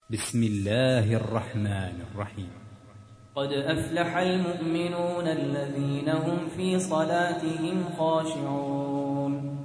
بسم الله الرحمن الرحيم. قد أفلح المؤمنون الذين هم في صلاتهم خاشعون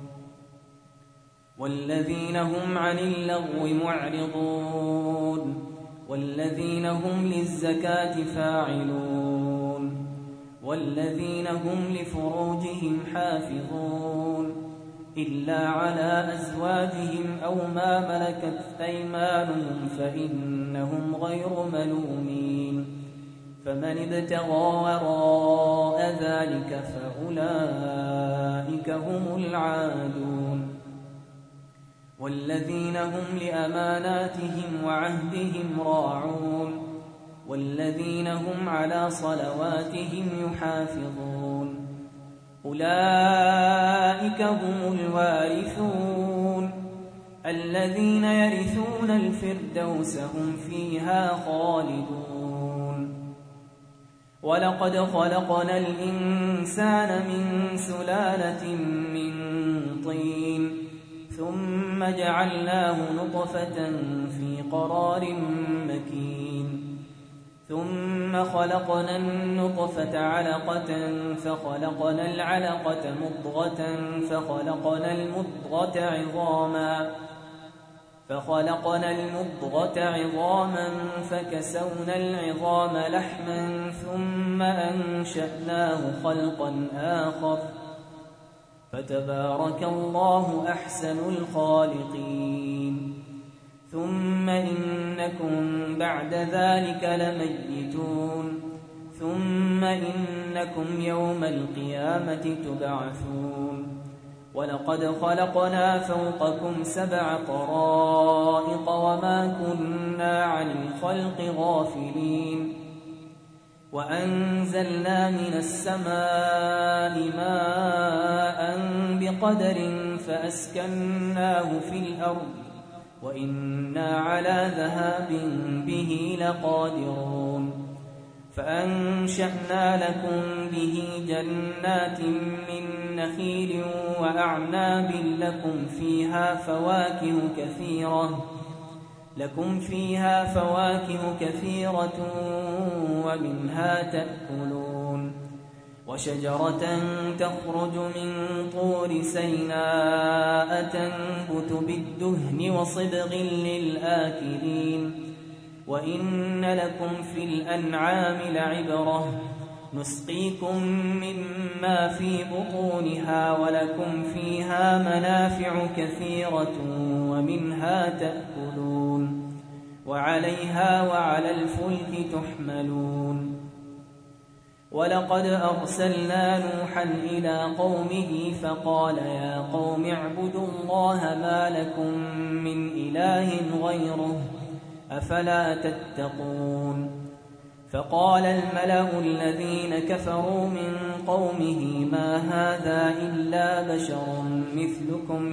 والذين هم عن اللغو معرضون والذين هم للزكاة فاعلون والذين هم لفروجهم حافظون إلا على أزواجهم أو ما ملكت أيمانهم فإنهم غير ملومين فمن ابتغى وراء ذلك فأولئك هم العادون والذين هم لأماناتهم وعهدهم راعون والذين هم على صلواتهم يحافظون أولئك هم الوارثون الذين يرثون الفردوس هم فيها خالدون ولقد خلقنا الإنسان من سلالة من طين ثم جعلناه نطفة في قرار مكين ثم خلقنا النطفة علقة فخلقنا العلقة مضغة فخلقنا المضغة عظاما فكسونا العظام لحما ثم أنشأناه خلقا آخر فتبارك الله أحسن الخالقين ثم إنكم بعد ذلك لميتون ثم إنكم يوم القيامة تبعثون ولقد خلقنا فوقكم 7 طرائق وما كنا عن الخلق غافلين وأنزلنا من السماء ماء بقدر فأسكناه في الأرض وإنا على ذهاب به لقادرون فأنشأنا لكم به جنات من نخيل وأعناب لكم فيها فواكه كثيرة ومنها تأكلون وشجرة تخرج من طور سيناء تنبت بالدهن وصبغ للآكلين وإن لكم في الأنعام لعبرة نسقيكم مما في بطونها ولكم فيها منافع كثيرة ومنها تأكلون وعليها وعلى الفلك تحملون ولقد أرسلنا نوحا إلى قومه فقال يا قوم اعبدوا الله ما لكم من إله غيره أفلا تتقون فقال الملأ الذين كفروا من قومه ما هذا إلا بشر مثلكم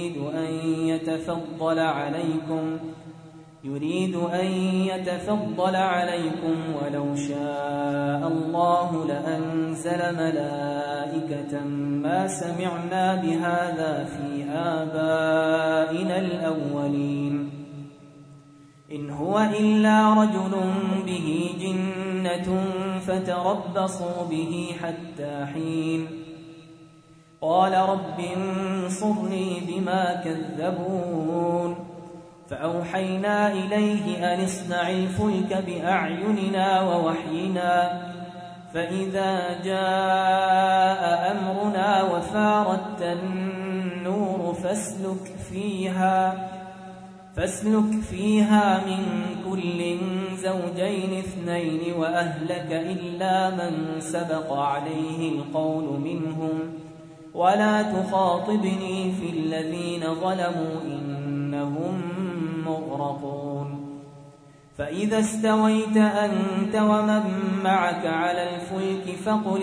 يريد أن يتفضل عليكم ولو شاء الله لأنزل ملائكة ما سمعنا بهذا في آبائنا الأولين إن هو إلا رجل به جنة فتربصوا به حتى حين قال رب انصرني بما كذبون فأوحينا إليه أن اصنع الفلك بأعيننا ووحينا فإذا جاء أمرنا وفارت النور فاسلك فيها من كل زوجين 2 وأهلك إلا من سبق عليه القول منهم ولا تخاطبني في الذين ظلموا إنهم مغرقون فإذا استويت أنت ومن معك على الفلك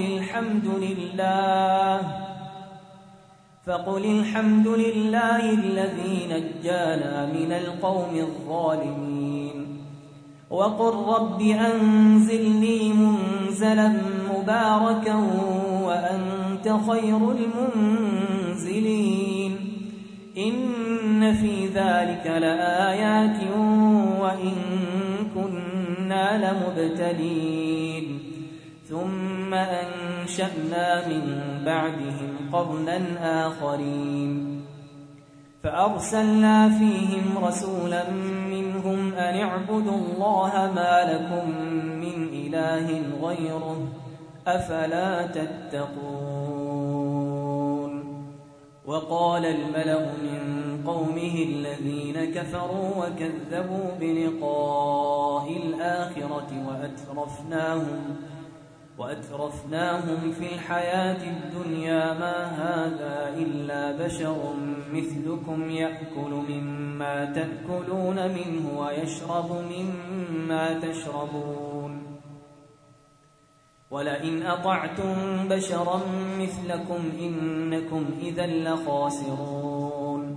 فقل الحمد لله الذي نجانا من القوم الظالمين وقل رب أنزلني منزلا مباركا وأنت خير المنزلين إن في ذلك لآيات وإن كنا لمبتلين ثم أنشأنا من بعدهم قرنا آخرين فأرسلنا فيهم رسولا منهم أن اعبدوا الله ما لكم من إله غيره أفلا تتقون وقال الملأ من قومه الذين كفروا وكذبوا بلقاء الآخرة وأترفناهم في الحياة الدنيا ما هذا إلا بشر مثلكم يأكل مما تأكلون منه ويشرب مما تشربون ولئن أطعتم بشرا مثلكم إنكم إذا لخاسرون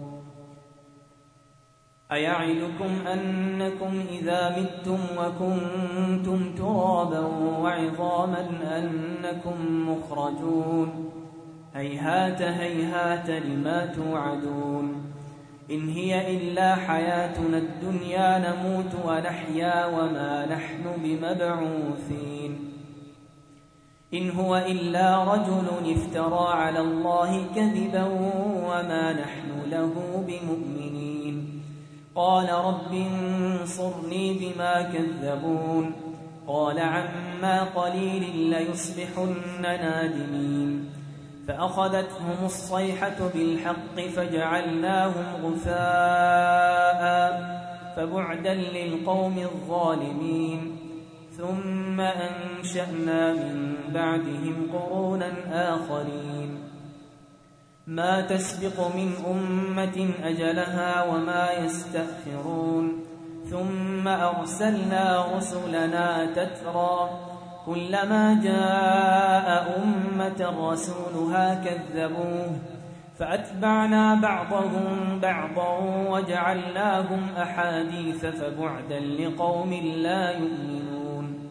أيعدكم أنكم إذا متم وكنتم ترابا وعظاما أنكم مخرجون هيهات هيهات لما توعدون إن هي إلا حياتنا الدنيا نموت ونحيا وما نحن بمبعوثين إن هو إلا رجل افترى على الله كذبا وما نحن له بمؤمنين قال رب انصرني بما كذبون قال عما قليل ليصبحن نادمين فأخذتهم الصيحة بالحق فجعلناهم غثاء فبعدا للقوم الظالمين ثم أنشأنا من بعدهم قرونا آخرين ما تسبق من أمة أجلها وما يستأخرون ثم أرسلنا رسلنا تترى كلما جاء أمة رسولها كذبوه فأتبعنا بعضهم بعضا وجعلناهم أحاديث فبعدا لقوم لا يؤمنون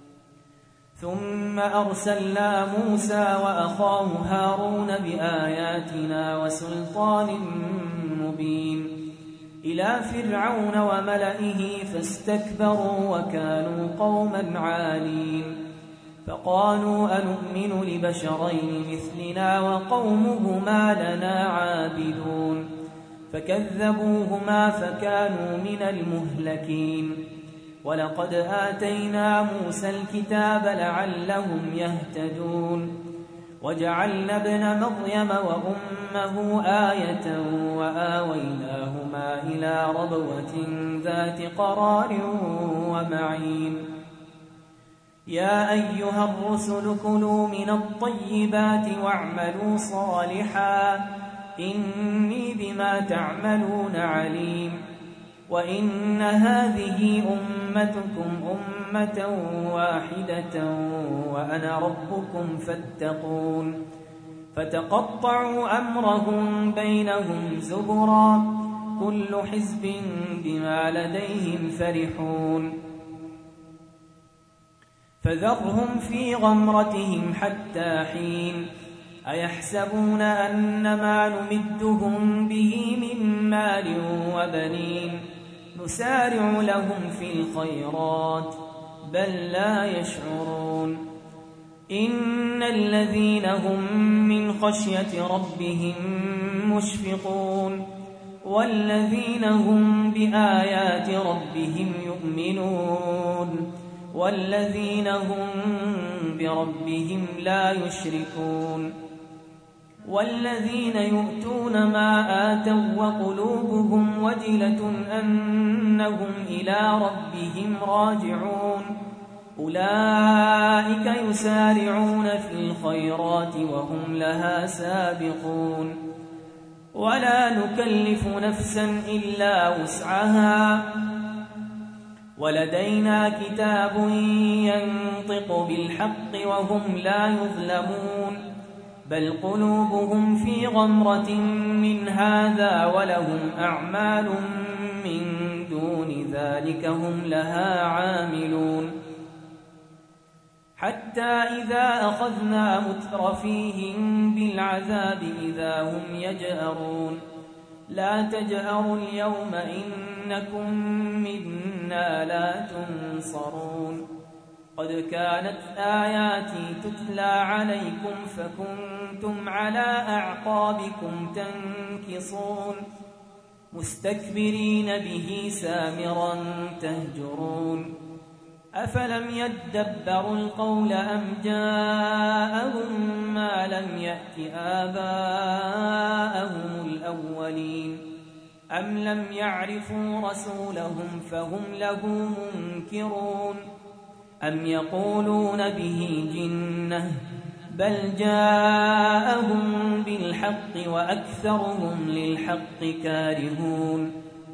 ثم أرسلنا موسى وأخاه هارون بآياتنا وسلطان مبين إلى فرعون وملئه فاستكبروا وكانوا قوما عالين فقالوا أنؤمن لبشرين مثلنا وقومهما لنا عابدون فكذبوهما فكانوا من المهلكين ولقد آتينا موسى الكتاب لعلهم يهتدون وجعلنا ابن مريم وأمه آية وآويناهما إلى ربوة ذات قرار ومعين يا أيها الرسل كلوا من الطيبات واعملوا صالحا إني بما تعملون عليم وإن هذه أمتكم أمة واحدة وأنا ربكم فاتقون فتقطعوا أمرهم بينهم زبرا كل حزب بما لديهم فرحون فذرهم في غمرتهم حتى حين أيحسبون أن ما نمدهم به من مال وبنين نسارع لهم في الخيرات بل لا يشعرون إن الذين هم من خشية ربهم مشفقون والذين هم بآيات ربهم يؤمنون والذين هم بربهم لا يشركون والذين يؤتون ما آتوا وقلوبهم وجلة أنهم إلى ربهم راجعون أولئك يسارعون في الخيرات وهم لها سابقون ولا نكلف نفسا إلا وسعها ولدينا كتاب ينطق بالحق وهم لا يظلمون بل قلوبهم في غمرة من هذا ولهم أعمال من دون ذلك هم لها عاملون حتى إذا أخذنا مترفيهم بالعذاب إذا هم يجأرون لا تجأروا اليوم إنكم منا لا تنصرون قد كانت آياتي تتلى عليكم فكنتم على أعقابكم تنكصون مستكبرين به سامرا تهجرون أفلم يدبروا القول أم جاءهم ما لم يأت آباءهم الأولين أم لم يعرفوا رسولهم فهم له منكرون أم يقولون به جنة بل جاءهم بالحق وأكثرهم للحق كارهون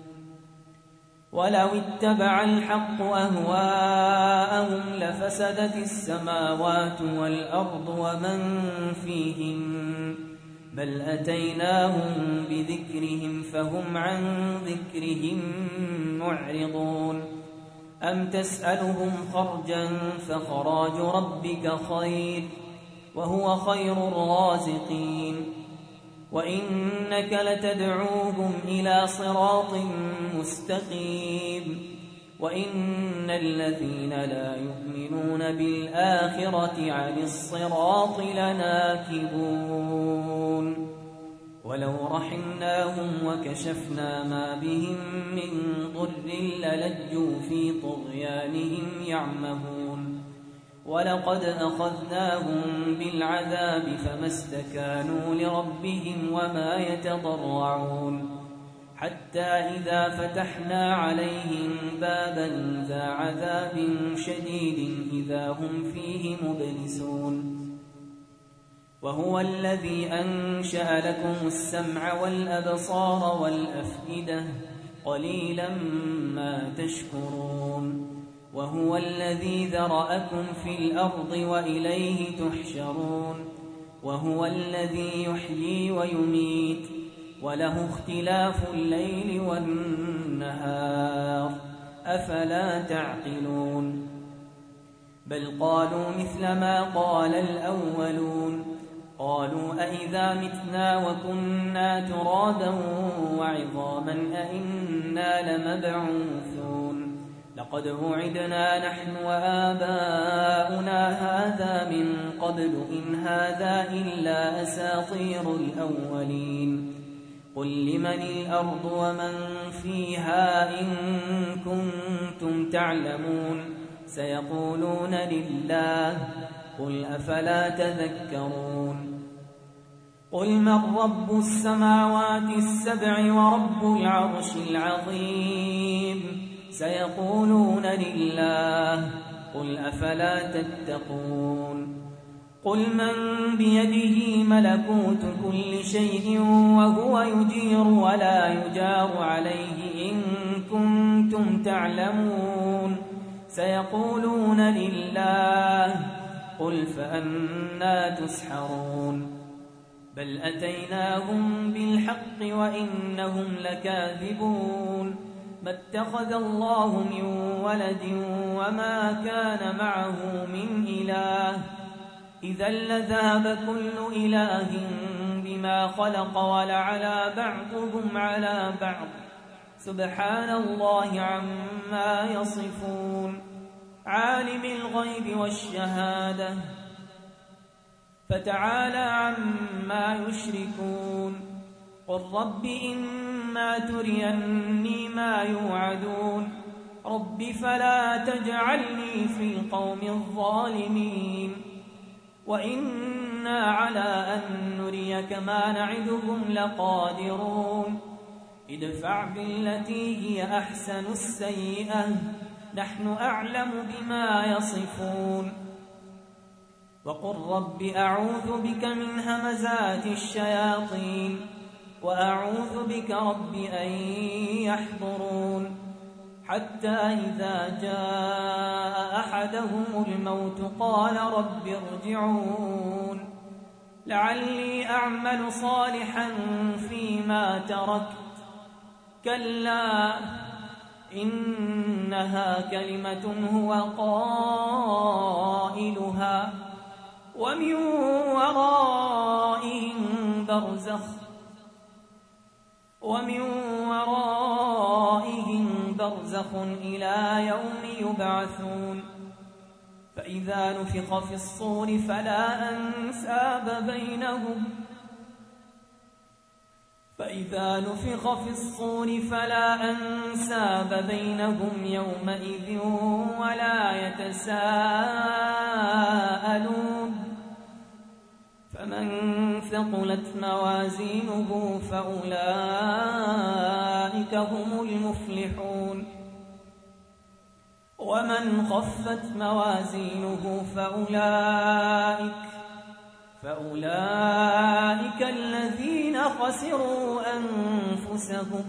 ولو اتبع الحق أهواءهم لفسدت السماوات والأرض ومن فيهن بل أتيناهم بذكرهم فهم عن ذكرهم معرضون أم تسألهم خرجا فخراج ربك خير وهو خير الرازقين وإنك لتدعوهم إلى صراط مستقيم وإن الذين لا يؤمنون بالآخرة عن الصراط لناكبون ولو رحمناهم وكشفنا ما بهم من ضر للجوا في طغيانهم يعمهون ولقد أخذناهم بالعذاب فما استكانوا لربهم وما يتضرعون حتى إذا فتحنا عليهم بابا ذا عذاب شديد إذا هم فيه مبلسون وهو الذي أنشأ لكم السمع والأبصار والأفئدة قليلا ما تشكرون وهو الذي ذرأكم في الأرض وإليه تحشرون وهو الذي يحيي ويميت وله اختلاف الليل والنهار أفلا تعقلون بل قالوا مثل ما قال الأولون قالوا أئذا متنا وكنا ترابا وعظاما أئنا لمبعوثون لقد وعدنا نحن وآباؤنا هذا من قبل إن هذا إلا أساطير الأولين قل لمن الأرض ومن فيها إن كنتم تعلمون سيقولون لله قل أفلا تذكرون قل من رب السماوات السبع ورب العرش العظيم سيقولون لله قل أفلا تتقون قل من بيده ملكوت كل شيء وهو يجير ولا يجار عليه إن كنتم تعلمون سيقولون لله قل فأنا تسحرون بل أتيناهم بالحق وإنهم لكاذبون ما اتخذ الله من ولد وما كان معه من إله إذا لذهب كل إله بما خلق ولعلى بعضهم على بعض سبحان الله عما يصفون عالم الغيب والشهادة فتعالى عما يشركون قل رب إما تريني ما يوعدون رب فلا تجعلني في القوم الظالمين وإنا على أن نريك ما نعدهم لقادرون ادفع بالتي هي أحسن السيئة نحن أعلم بما يصفون وقل رب أعوذ بك من همزات الشياطين وأعوذ بك رب أن يحضرون حتى إذا جاء أحدهم الموت قال رب ارجعون لعلي أعمل صالحا فيما تركت كلا إنها كلمة هو قائلها ومن ورائهم برزخ ومن ورائهم برزخ إلى يوم يبعثون فإذا نفخ في الصور فلا أنساب بينهم يومئذ ولا يتساءلون فمن ثقلت موازينه فأولئك هم المفلحون ومن خفت موازينه فأولئك الذين خسروا أنفسهم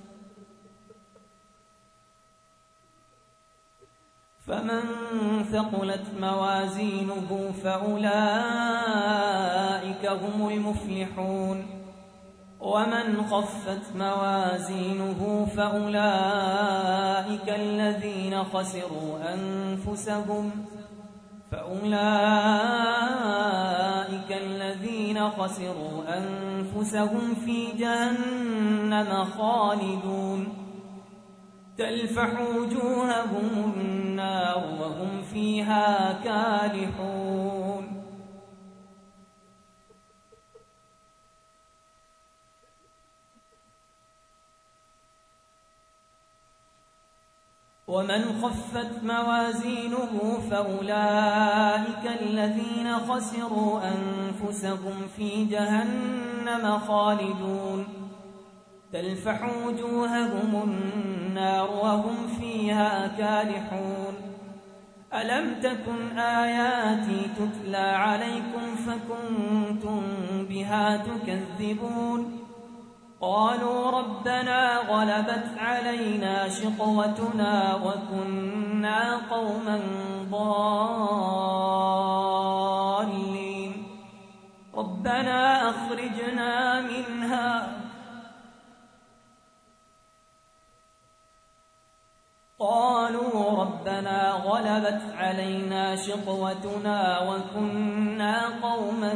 فمن ثقلت موازينه فأولئك هم المفلحون ومن خفت موازينه فأولئك الذين خسروا أنفسهم في جهنم خالدون تلفح وجوههم النار وهم فيها كالحون ومن خفت موازينه فأولئك الذين خسروا أنفسهم في جهنم خالدون تلفح وجوههم النار وهم فيها كالحون ألم تكن آياتي تتلى عليكم فكنتم بها تكذبون قالوا ربنا غلبت علينا شقوتنا وكنا قوما ضالين ربنا أخرجنا منها قالوا ربنا غلبت علينا شقوتنا وكنا قوما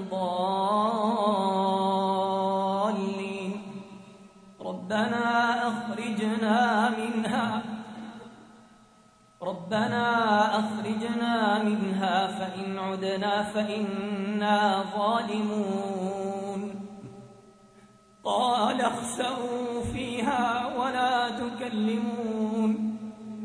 ضالين ربنا أخرجنا منها فإن عدنا فإنا ظالمون قال اخسئوا فيها ولا تكلمون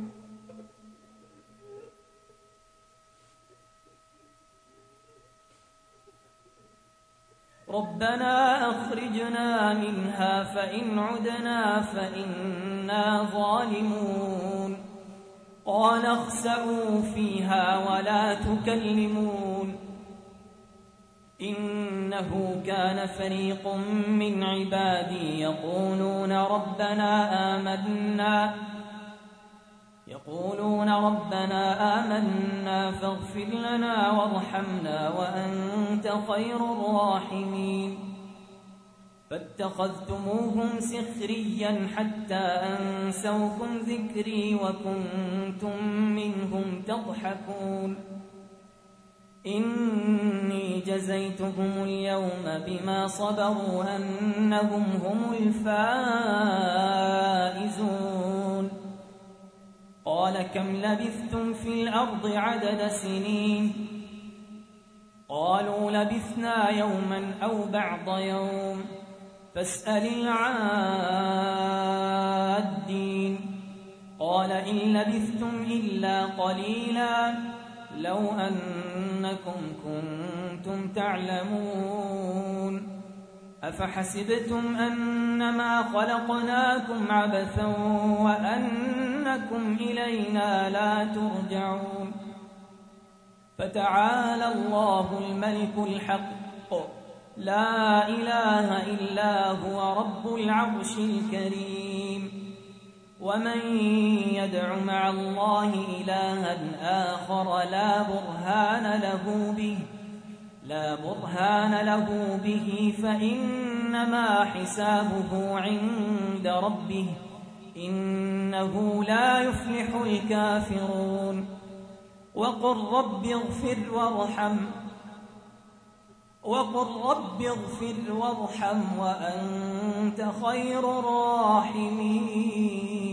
ربنا أخرجنا منها فإن عدنا فإنا ظالمون قال اخسئوا فيها ولا تكلمون إنه كان فريق من عبادي يقولون ربنا آمنا فاغفر لنا وارحمنا وأنت خير الراحمين فاتخذتموهم سخريا حتى أنسوكم ذكري وكنتم منهم تضحكون إني جزيتهم اليوم بما صبروا أنهم هم الفائزون قال كم لبثتم في الأرض عدد سنين قالوا لبثنا يوما أو بعض يوم فاسأل العادين قال إن لبثتم إلا قليلا لو أنكم كنتم تعلمون أفحسبتم أنما خلقناكم عبثا وأنكم إلينا لا ترجعون فتعالى الله الملك الحق لا إله إلا هو رب العرش الكريم ومن يدع مع الله إلها آخر لا برهان له به فإنما حسابه عند ربه إنه لا يفلح الكافرون وقل رب اغفر وارحم وقل رب اغفر وارحم وأنت خير الراحمين